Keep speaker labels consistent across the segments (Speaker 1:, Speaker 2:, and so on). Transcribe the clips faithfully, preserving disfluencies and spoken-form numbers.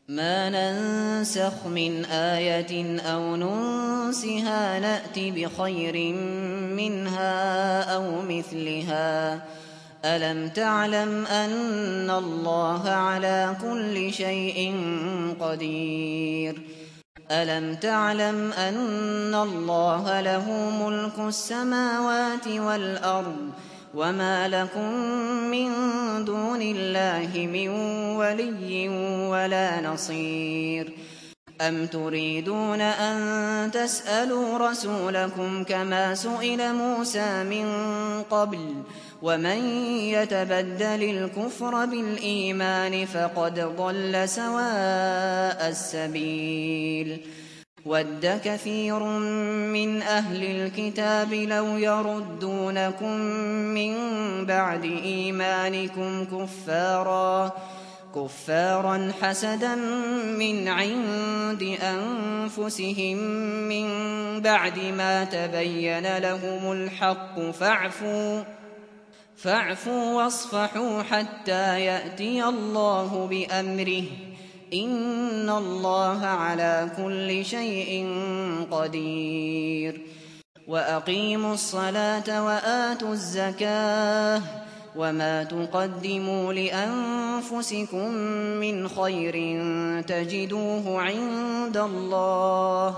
Speaker 1: ما ننسخ من آية أو ننسها نأت بخير منها أو مثلها ألم تعلم أن الله على كل شيء قدير ألم تعلم أن الله له ملك السماوات والأرض وما لكم من دون الله من ولي ولا نصير أم تريدون أن تسألوا رسولكم كما سئل موسى من قبل ومن يتبدل الكفر بالإيمان فقد ضل سواء السبيل ود كثير من أهل الكتاب لو يردونكم من بعد إيمانكم كفارا كفارا حسدا من عند أنفسهم من بعد ما تبين لهم الحق فاعفوا فاعفوا واصفحوا حتى يأتي الله بأمره إن الله على كل شيء قدير وأقيموا الصلاة وآتوا الزكاة وما تقدموا لأنفسكم من خير تجدوه عند الله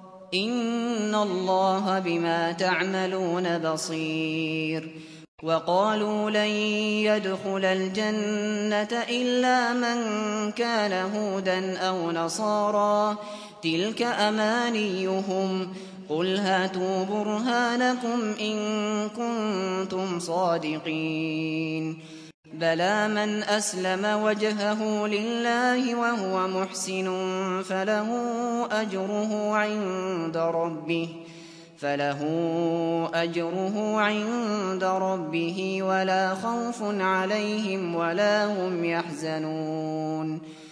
Speaker 1: إن الله بما تعملون بصير وقالوا لن يدخل الجنة إلا من كان هودا أو نصارى تلك أمانيهم قل هاتوا برهانكم إن كنتم صادقين بلى من أسلم وجهه لله وهو محسن فله أجره عند ربه فله أجره عند ربه ولا خوف عليهم ولا هم يحزنون